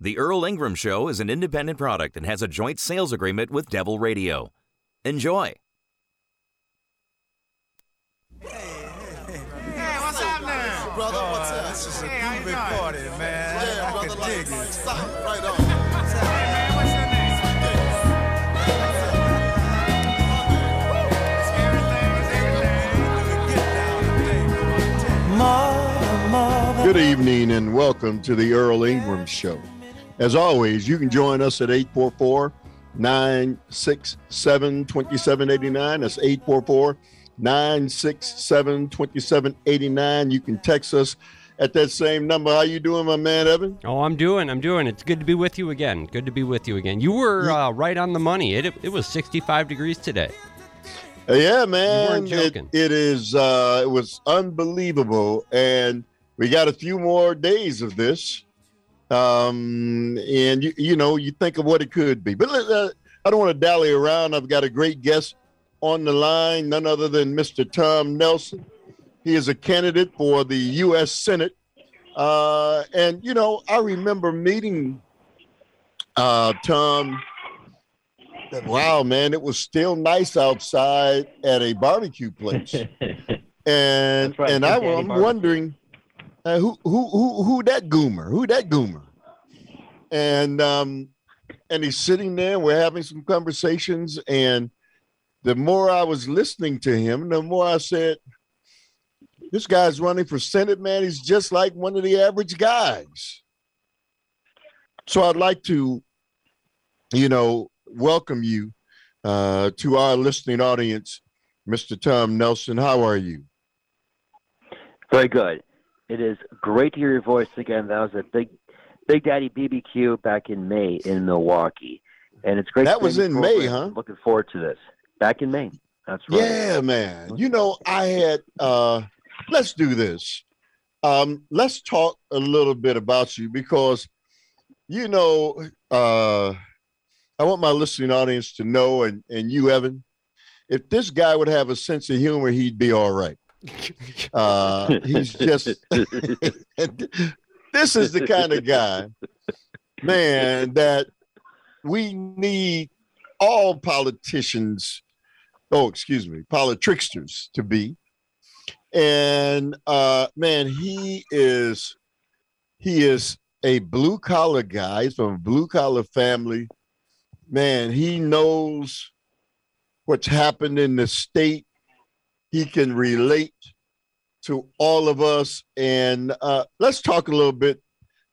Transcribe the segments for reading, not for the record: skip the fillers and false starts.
The Earl Ingram Show is an independent product and has a joint sales agreement with Devil Radio. Enjoy. Hey, what's happening? Brother, what's up? This is a groovy party, man. Yeah, brother, I can dig it. Stop, right on. Hey, man, what's your name? Good evening and welcome to the Earl Ingram Show. As always, you can join us at 844-967-2789. That's 844-967-2789. You can text us at that same number. How you doing, my man, Evan? Oh, I'm doing. It's good to be with you again. You were right on the money. It was 65 degrees today. Yeah, man. You weren't joking. It was unbelievable. And we got a few more days of this. And, you think of what it could be. But I don't want to dally around. I've got a great guest on the line, none other than Mr. Tom Nelson. He is a candidate for the U.S. Senate. I remember meeting Tom. Wow, man, it was still nice outside at a barbecue place. And right, and I'm wondering who that goomer? And he's sitting there, we're having some conversations, and the more I was listening to him, the more I said, this guy's running for Senate, man. He's just like one of the average guys. So I'd like to, welcome you to our listening audience, Mr. Tom Nelson. How are you? Very good. It is great to hear your voice again. That was a Big Daddy BBQ back in May in Milwaukee. And it's great. That was in May, huh? Looking forward to this. Back in May. That's right. Yeah, man. I had, let's do this. Let's talk a little bit about you because, I want my listening audience to know, and you, Evan, if this guy would have a sense of humor, he'd be all right. He's just, this is the kind of guy, man, that we need all politicians, politricksters to be. And man, he is a blue collar guy. He's from a blue collar family. Man, he knows what's happened in the state. He can relate to all of us. And let's talk a little bit,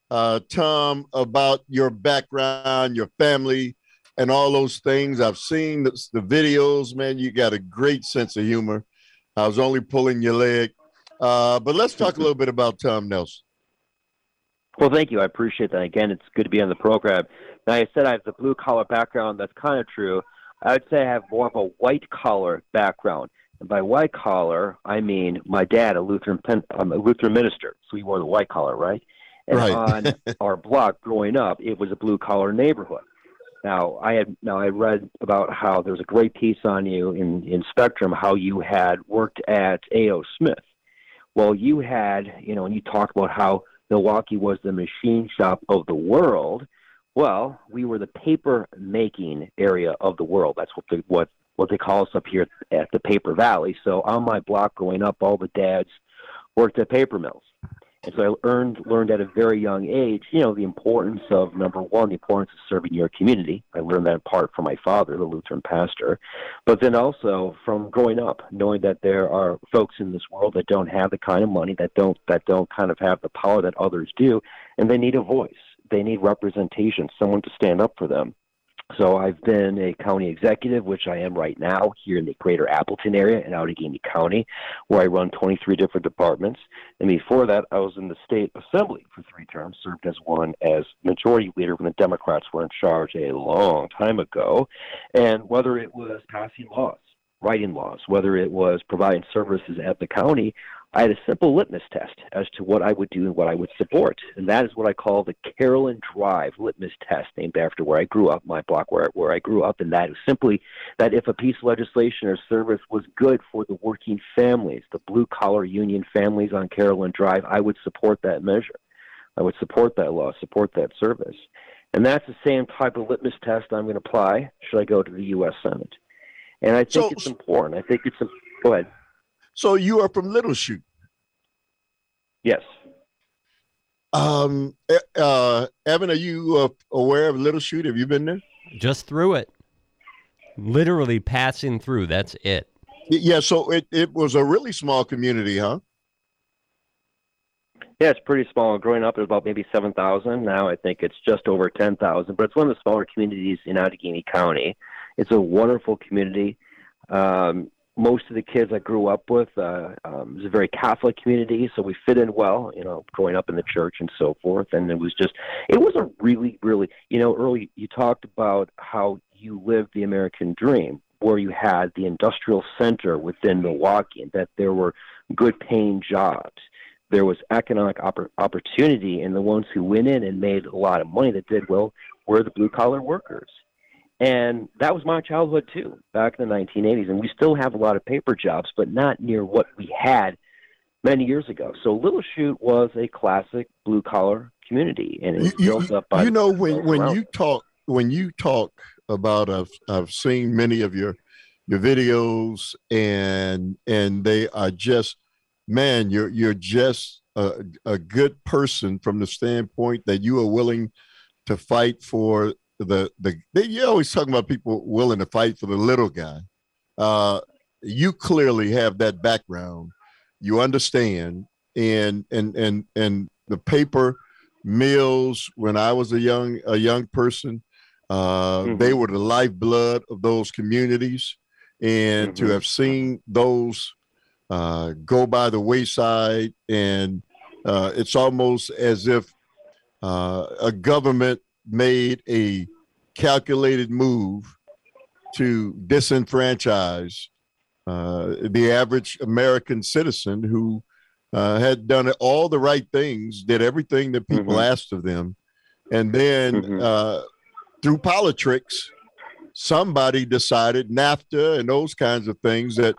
Tom, about your background, your family, and all those things. I've seen the videos, man. You got a great sense of humor. I was only pulling your leg. But let's talk a little bit about Tom Nelson. Well, thank you. I appreciate that. Again, it's good to be on the program. Now, I said I have the blue-collar background. That's kind of true. I would say I have more of a white-collar background. And by white-collar, I mean my dad, a Lutheran minister, so he wore the white collar, right? And right. On our block growing up, it was a blue-collar neighborhood. Now, I read about how there was a great piece on you in Spectrum, how you had worked at A.O. Smith. Well, you had, and you talked about how Milwaukee was the machine shop of the world. Well, we were the paper making area of the world. That's what they call us up here at the Paper Valley. So on my block growing up, all the dads worked at paper mills. And so I learned at a very young age, the importance of, number one, the importance of serving your community. I learned that in part from my father, the Lutheran pastor. But then also from growing up, knowing that there are folks in this world that don't have the kind of money, that don't kind of have the power that others do, and they need a voice. They need representation, someone to stand up for them. So I've been a county executive, which I am right now here in the greater Appleton area in Allegheny County, where I run 23 different departments. And before that, I was in the state assembly for 3 terms, served as one as majority leader when the Democrats were in charge a long time ago. And whether it was passing laws, writing laws, whether it was providing services at the county, I had a simple litmus test as to what I would do and what I would support. And that is what I call the Carolyn Drive litmus test, named after where I grew up, my block where I grew up. And that is simply that if a piece of legislation or service was good for the working families, the blue-collar union families on Carolyn Drive, I would support that measure. I would support that law, support that service. And that's the same type of litmus test I'm going to apply should I go to the U.S. Senate. And I think it's important. I think it's go ahead. So you are from Little Chute. Yes. Evan, are you aware of Little Chute? Have you been there? Just through it. Literally passing through. That's it. Yeah, so it was a really small community, huh? Yeah, it's pretty small. Growing up, it was about maybe 7,000. Now I think it's just over 10,000. But it's one of the smaller communities in Allegheny County. It's a wonderful community. Most of the kids I grew up with, it was a very Catholic community, so we fit in well, growing up in the church and so forth. And it was a really, really, early you talked about how you lived the American dream, where you had the industrial center within Milwaukee, and that there were good paying jobs. There was economic opportunity, and the ones who went in and made a lot of money that did well were the blue-collar workers. And that was my childhood, too, back in the 1980s. And we still have a lot of paper jobs, but not near what we had many years ago. So Little Chute was a classic blue-collar community, and it was built up by... when you talk about, I've seen many of your videos, and they are just, man, you're just a good person from the standpoint that you are willing to fight for you're always talking about people willing to fight for the little guy. You clearly have that background. You understand, and the paper mills. When I was a young person, they were the lifeblood of those communities, and to have seen those go by the wayside, and it's almost as if a government made a calculated move to disenfranchise the average American citizen who had done all the right things, did everything that people asked of them. And then through politics, somebody decided NAFTA and those kinds of things that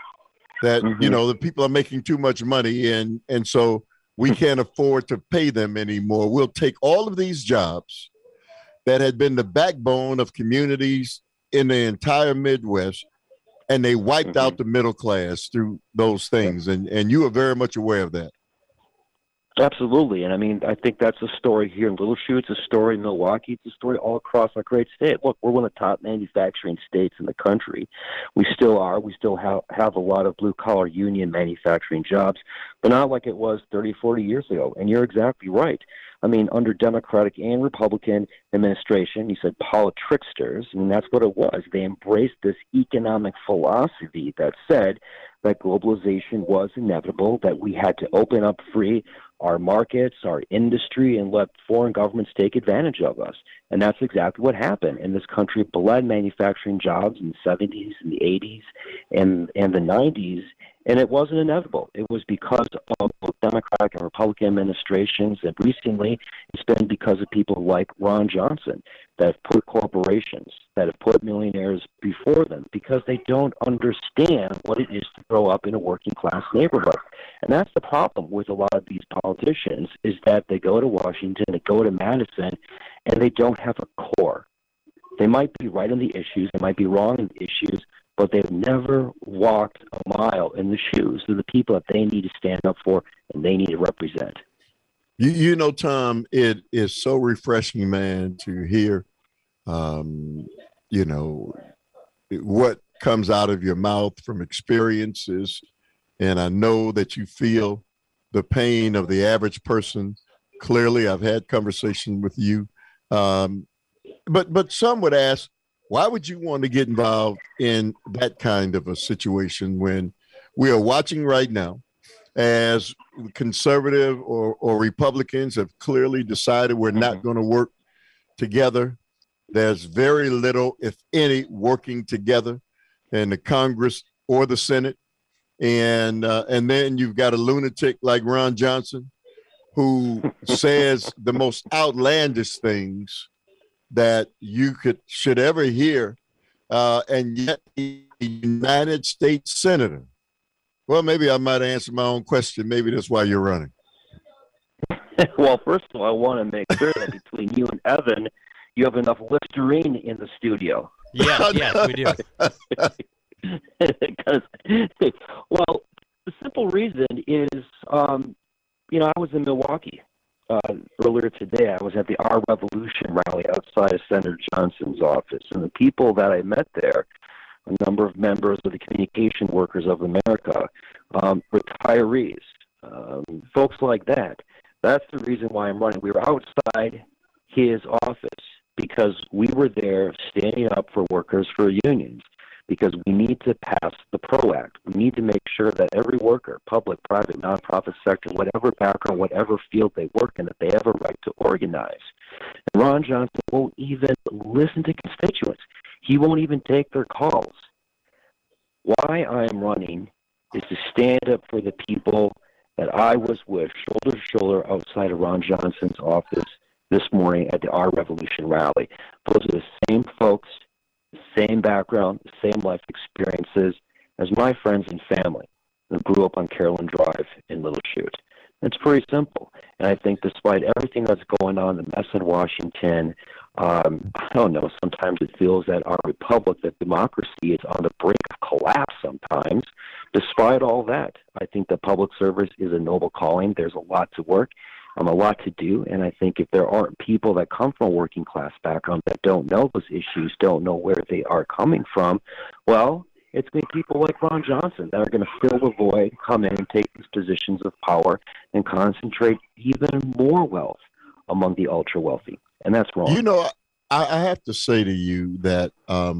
the people are making too much money, and so we can't afford to pay them anymore. We'll take all of these jobs that had been the backbone of communities in the entire Midwest, and they wiped out the middle class through those things. And you are very much aware of that. Absolutely. And I mean, I think that's a story here in Little Chute. It's a story in Milwaukee. It's a story all across our great state. Look, we're one of the top manufacturing states in the country. We still are. We still have a lot of blue-collar union manufacturing jobs, but not like it was 30, 40 years ago. And you're exactly right. I mean, under Democratic and Republican administration, you said politricksters, and that's what it was. They embraced this economic philosophy that said that globalization was inevitable, that we had to open up free our markets, our industry, and let foreign governments take advantage of us. And that's exactly what happened. And this country bled manufacturing jobs in the 70s and the 80s and the 90s, and it wasn't inevitable. It was because of both Democratic and Republican administrations, and recently it's been because of people like Ron Johnson that have put corporations, that have put millionaires before them, because they don't understand what it is to grow up in a working-class neighborhood. And that's the problem with a lot of these politicians, is that they go to Washington, they go to Madison, and they don't have a core. They might be right on the issues, they might be wrong in the issues, but they've never walked a mile in the shoes of the people that they need to stand up for and they need to represent. You know, Tom, it is so refreshing, man, to hear, what comes out of your mouth from experiences. And I know that you feel the pain of the average person. Clearly, I've had conversation with you. But some would ask, why would you want to get involved in that kind of a situation when we are watching right now as conservative or Republicans have clearly decided we're not going to work together? There's very little, if any, working together in the Congress or the Senate. And then you've got a lunatic like Ron Johnson who says the most outlandish things that you should ever hear, and yet a United States Senator. Well, maybe I might answer my own question. Maybe that's why you're running. Well, first of all, I want to make sure that between you and Evan, you have enough Listerine in the studio. Yes, we do. Because, well, the simple reason is, I was in Milwaukee earlier today. I was at the Our Revolution rally outside of Senator Johnson's office, and the people that I met there, a number of members of the Communication Workers of America, retirees, folks like that. That's the reason why I'm running. We were outside his office because we were there standing up for workers, for unions, because we need to pass the PRO Act. We need to make sure that every worker, public, private, nonprofit sector, whatever background, whatever field they work in, that they have a right to organize. And Ron Johnson won't even listen to constituents. He won't even take their calls. Why I am running is to stand up for the people that I was with, shoulder to shoulder, outside of Ron Johnson's office this morning at the Our Revolution rally. Those are the same folks, the same background, the same life experiences as my friends and family who grew up on Carolyn Drive in Little Chute. It's pretty simple. And I think despite everything that's going on, the mess in Washington, I don't know, sometimes it feels that our republic, that democracy is on the brink of collapse sometimes. Despite all that, I think that public service is a noble calling. There's a lot to work, a lot to do. And I think if there aren't people that come from a working class background that don't know those issues, don't know where they are coming from, well, it's going to be people like Ron Johnson that are going to fill the void, come in and take these positions of power and concentrate even more wealth among the ultra wealthy. And that's wrong. You know, I have to say to you that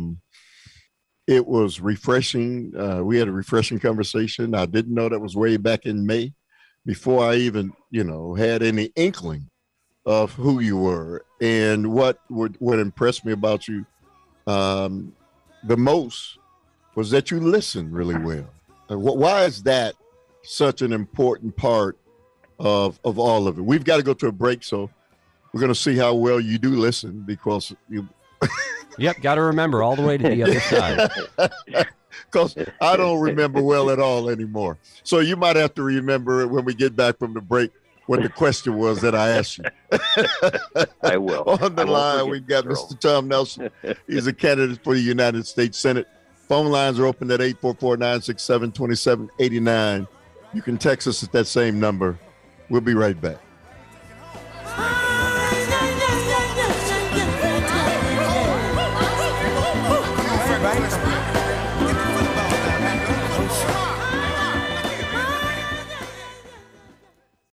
it was refreshing. We had a refreshing conversation. I didn't know that was way back in May before I even, had any inkling of who you were. And what impressed me about you the most was that you listen really well. Why is that such an important part of all of it? We've got to go to a break, so we're going to see how well you do listen because you. Yep, got to remember all the way to the other side. Because I don't remember well at all anymore. So you might have to remember it when we get back from the break what the question was that I asked you. I will. On the line, we've got Mr. Tom Nelson. He's a candidate for the United States Senate. Phone lines are open at 844-967-2789. You can text us at that same number. We'll be right back.